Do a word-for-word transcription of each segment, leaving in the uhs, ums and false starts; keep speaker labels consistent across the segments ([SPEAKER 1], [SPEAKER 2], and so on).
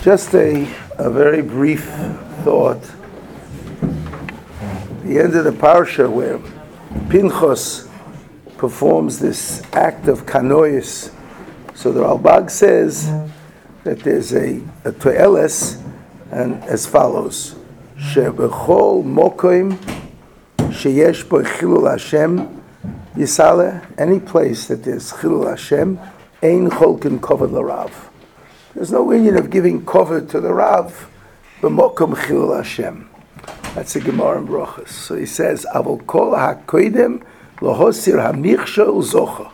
[SPEAKER 1] Just a, a very brief thought. The end of the parsha where Pinchas performs this act of kanois. So the Ralbag says that there's a, a toeles, and as follows: Shebechol mokoim sheyesh bo chilul Hashem yisale. Any place that there's chilul Hashem, ein cholkin kovod larav. There's no union of giving kovod to the Rav, b'mokom chilul Hashem. That's a Gemara in Brachos. So he says, Avol kol hakoidem lohosir hamichshol zocha.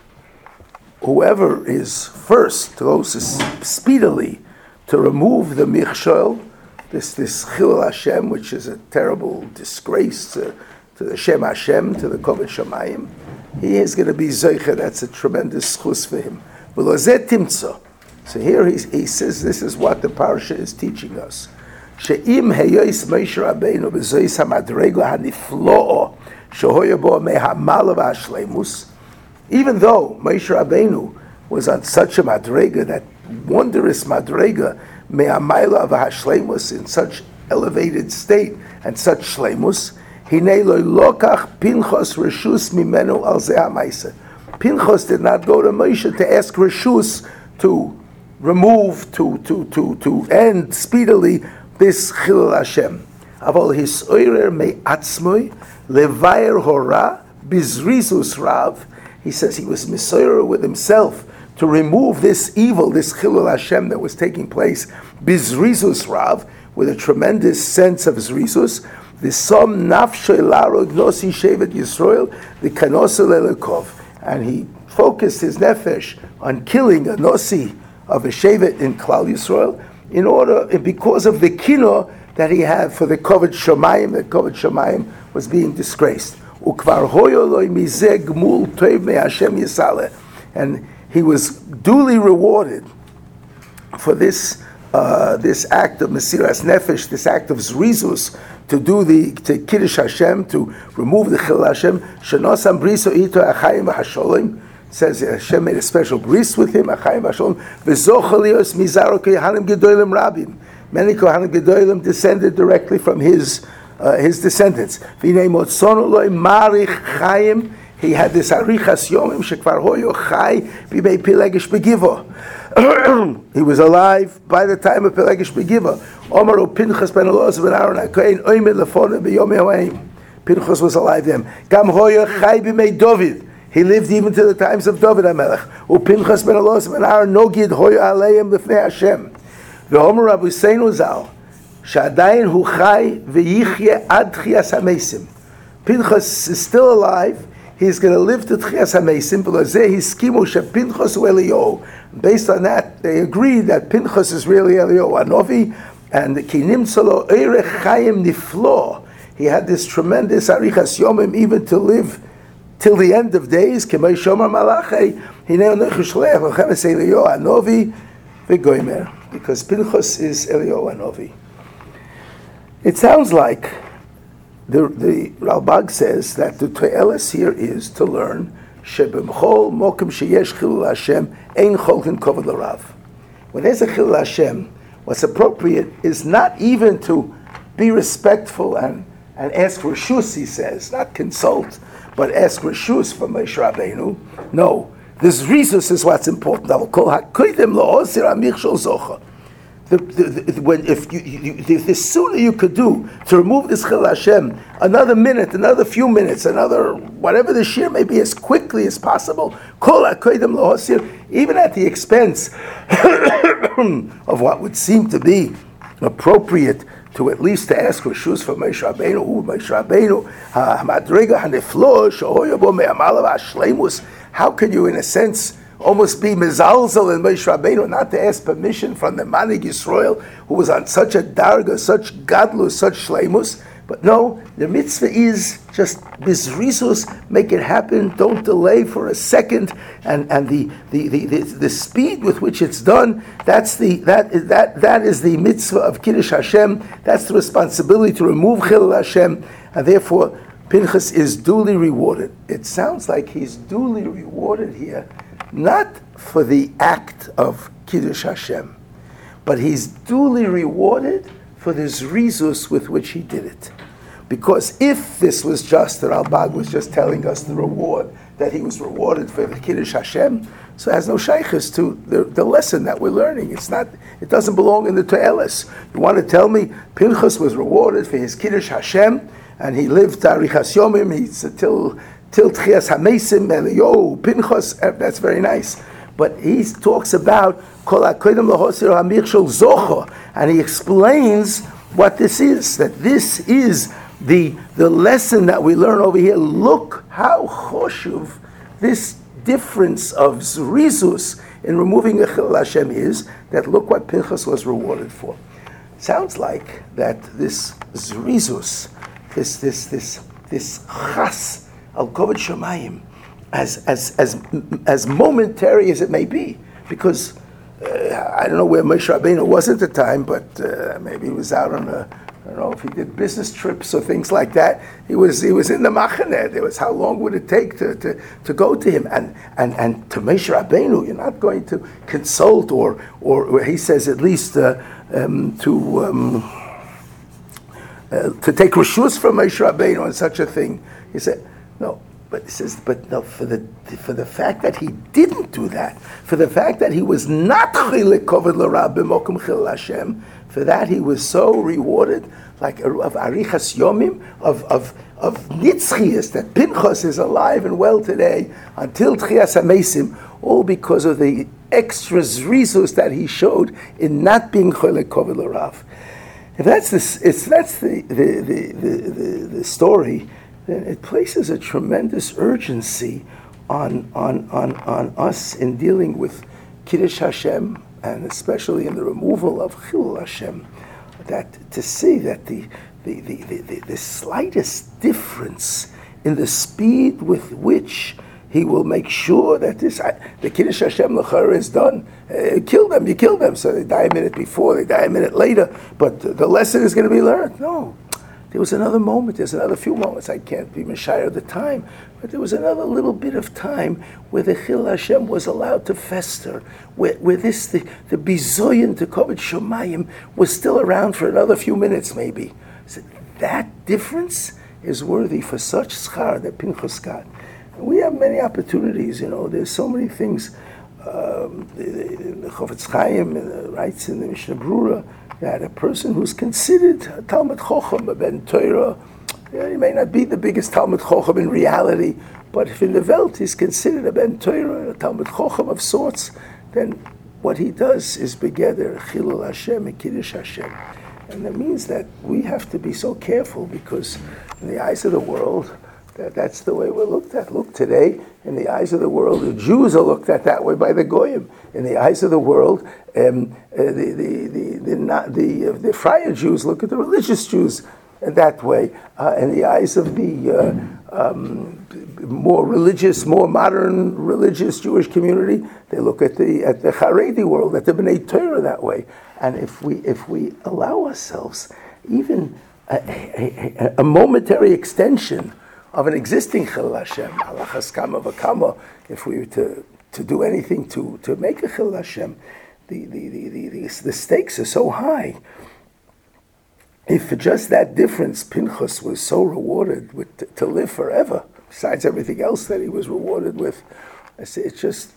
[SPEAKER 1] Whoever is first, goes speedily to remove the michshol, this this chilul Hashem, which is a terrible disgrace to, to the Shem Hashem, to the Kovod Shamayim, he is going to be zoicha. That's a tremendous schus for him. V'lozeh timtza. So here he, he says this is what the parsha is teaching us. She'im heyois Moshe Rabbeinu b'zois hamadrega haniflo'o shehoya bo mehamalav hashleimus. Even though Moshe Rabbeinu was on such a madrega, that wondrous madrega, mehamayla of hashleimus, in such elevated state and such shleimus, hinei lo lokach Pinchas reshus mimenu al zeh ha'maisa. Pinchas did not go to Moshe to ask reshus to remove, to to to to end speedily this chilul Hashem. Avol his oirer me atzmoi levayer hora bizrizus rav. He says he was misoyer with himself to remove this evil, this chilul Hashem that was taking place, bizrizus rav, with a tremendous sense of zrizus. The som nafshoy laro gnosi shevet Yisrael the kanosa lelekov, and he focused his nefesh on killing a nosi of a shevet in Klal Yisrael, in order, because of the kino that he had for the Kovod Shamayim, that Kovod Shamayim was being disgraced. Ukvar hoyo loy mizeh gmul toiv me Hashem yisale, and he was duly rewarded for this uh, this act of Mesiras Nefesh, this act of Zrizus, to do the to Kiddush Hashem, to remove the Chilul Hashem. Shenosam briso ito achayim v'hasholim. Says Hashem made a special bris with him, achayim v'hasholim. V'zochalios mizaro kohanim gedolim rabim. Many kohanim gedolim descended directly from his uh, his descendants. V'nei motzono loy marich chayim. He had this arichas yomim shekvar hoyo chay b'mei Pelegish begiva. He was alive by the time of Pelegish begiva. Omaru Pinchas ben Elazar ben Aaron hakohen oimed lefona b'yom haim. Pinchas was alive then. Gam hoyo chay b'mei David. He lived even to the times of David HaMelech. U Pinchas ben Elazar ben Aaron nogid hoyo aleim lefnei Hashem. V'omer Rabbi Seinu Zal shadayin hu chay v'yichye ad tchias hamesim. Pinchas is still alive. He's going to live to Tchias HaMesim. Based on that, they agreed that Pinchas is really Eliyahu Anovi, and Kinim Solo Eirech Chaim Niflo. He had this tremendous Arichas Yomim, even to live till the end of days. Kemay Shomer Malachei Hinei Onechu Shleach L'Chemes Eliyahu Anovi V'Goymer, because Pinchas is Eliyahu Anovi. It sounds like The, the Ralbag says that the Toeles here is to learn Shebemchol Mokim Sheyesh Chilul Hashem Ein Cholkin Kovod Larav. When there's a Chilul Hashem, what's appropriate is not even to be respectful and, and ask Reshus, he says, not consult, but ask Reshus from Moshe Rabbeinu. No, this Rizus is what's important. Kol hakoidem lo'osir hamichshol zocha. The, the, the, when if you, you, if the sooner you could do to remove this Chilul Hashem, another minute, another few minutes, another whatever the shear may be, as quickly as possible, kol hakoidem lohosir, even at the expense of what would seem to be appropriate to at least to ask Reshus for Moshe Rabbeinu, who Moshe Rabbeinu, hamadrega haniflo shehoya bo me'amalav hashleimus. How can you, in a sense, almost be mezalzel in Moshe Rabbeinu, not to ask permission from the Manig Yisrael, who was on such a darga, such gadlus, such shleimus? But no, the mitzvah is just bizrizus, make it happen, don't delay for a second, and, and the, the, the, the, the speed with which it's done, that's the that is that that is the mitzvah of Kiddush Hashem, that's the responsibility to remove Chilul Hashem, and therefore Pinchas is duly rewarded. It sounds like he's duly rewarded here, not for the act of Kiddush Hashem. but he's duly rewarded for the zrizus with which he did it. Because if this was just, the Ralbag was just telling us the reward, that he was rewarded for the Kiddush Hashem, so it has no shaykhs to the, the lesson that we're learning. It's not, it doesn't belong in the To'eles. You want to tell me Pinchas was rewarded for his Kiddush Hashem, and he lived Arichas Yomim, he's till till Tchias Hamesim, and yo, Pinchas, that's very nice. But he talks about Kol HaKodim L'Hosir HaMich Shel Zocha, and he explains what this is, that this is the the lesson that we learn over here. Look how choshuv this difference of zrizus in removing a Chilul Hashem is, that look what Pinchas was rewarded for. Sounds like that this zrizus, this this this this chas al kovod shamayim, as as as as momentary as it may be, because uh, I don't know where Moshe Rabbeinu was at the time, but uh, maybe he was out on a, I don't know if he did business trips or things like that. He was he was in the Machaneh. There was, how long would it take to, to, to go to him? And and and to Moshe Rabbeinu, you're not going to consult or or, or he says at least uh, um, to um, uh, to take reshus from Moshe Rabbeinu on such a thing. He said no. But he says, but no, for the for the fact that he didn't do that, for the fact that he was not chilek kovod l'rab b'mokum chilul Hashem, for that he was so rewarded, like of arichas yomim, of of of nitzchias, that Pinchas is alive and well today until tchias hamesim, all because of the extra zrizus that he showed in not being chilek kovod l'rab. If that's this, it's that's the the the the, the, the story. Then it places a tremendous urgency on, on, on, on us in dealing with Kiddush Hashem, and especially in the removal of Chilul Hashem, that to see that the, the, the, the, the, the slightest difference in the speed with which he will make sure that this, the Kiddush Hashem L'chara is done. Uh, kill them, you kill them, so they die a minute before, they die a minute later, but the lesson is going to be learned. No. There was another moment, there's another few moments, I can't be Messiah at the time, but there was another little bit of time where the Chilul Hashem was allowed to fester, where, where this, the, the bizoyin to kovod shamayim was still around for another few minutes maybe. So that difference is worthy for such schar that Pinchas got. And we have many opportunities, you know, there's so many things. Um, the, the, the Chofetz Chaim uh, writes in the Mishnah Brura that a person who's considered a Talmud Chochem, a Ben Torah, you know, he may not be the biggest Talmud Chochem in reality, but if in the Welt he's considered a Ben Torah, a Talmud Chochem of sorts, then what he does is begeder Chilul Hashem and Kiddush Hashem. And that means that we have to be so careful, because in the eyes of the world, that, that's the way we're looked at. Look, today, in the eyes of the world, the Jews are looked at that way by the Goyim. In the eyes of the world, um, uh, the the the the, not, the, uh, the Friar Jews look at the religious Jews that way. Uh, in the eyes of the uh, um, more religious, more modern religious Jewish community, they look at the at the Haredi world, at the Bnei Torah that way. And if we if we allow ourselves even a, a, a, a momentary extension of an existing Chilul Hashem, halachas kama v'kama, if we were to, to do anything to, to make a Chilul Hashem, the, the, the, the, the, the stakes are so high. If for just that difference, Pinchas was so rewarded with to, to live forever, besides everything else that he was rewarded with, I say it's just,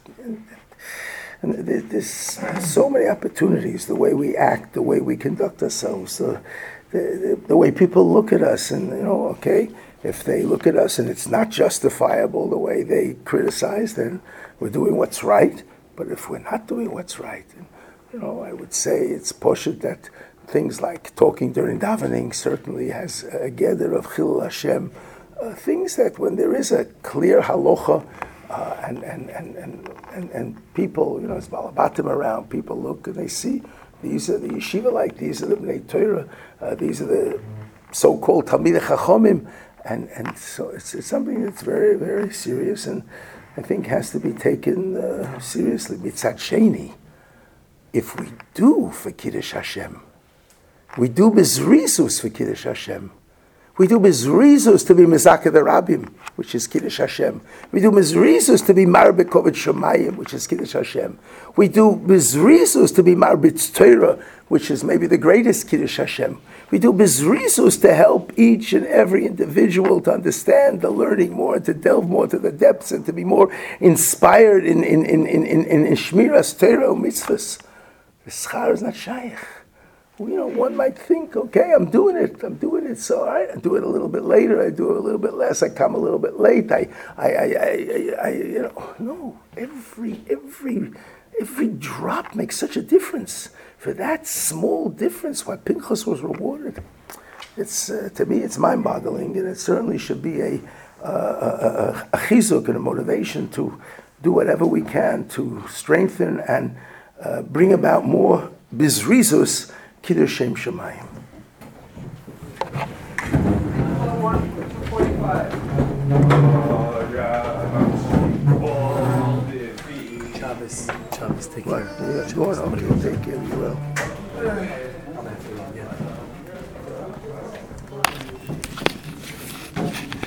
[SPEAKER 1] and there's so many opportunities, the way we act, the way we conduct ourselves, the, the, the way people look at us, and you know, okay, if they look at us and it's not justifiable the way they criticize, then we're doing what's right. But if we're not doing what's right, then, you know, I would say it's poshut that things like talking during davening certainly has a gather of Chilul Hashem. Uh, things that when there is a clear halacha uh, and, and, and, and, and, and people, you know, it's balabatim around, people look and they see these are the yeshiva like, these are the Bnei Torah, uh, these are the so-called Talmidei Chachomim. And and so it's, it's something that's very, very serious, and I think has to be taken uh, seriously. Mitzat Sheni, if we do for Kiddush Hashem, we do bezrisus for Kiddush Hashem, We do mizrizus to be mizakeh the Rabbim, which is Kiddush Hashem. We do mizrizus to be marbet kovet Shemayim, which is Kiddush Hashem. We do mizrizus to be marbet Torah, which is maybe the greatest Kiddush Hashem. We do mizrizus to help each and every individual to understand the learning more, to delve more to the depths, and to be more inspired in in in in in, in, in Shmiras Torah mitzvahs. The schar is not shaykh. You know, one might think, okay, I'm doing it, I'm doing it, so I, I do it a little bit later, I do it a little bit less, I come a little bit late, I, I, I, I, I you know, no, every, every, every drop makes such a difference. For that small difference, why Pinchas was rewarded, it's, uh, to me, it's mind-boggling, and it certainly should be a, uh, a, a, a chizuk and a motivation to do whatever we can to strengthen and uh, bring about more bizrizus, Kiddush Shem Shemayim.
[SPEAKER 2] Shabbos, Shabbos, take care.
[SPEAKER 1] What? Yeah, go on, I'm going to take care of you well.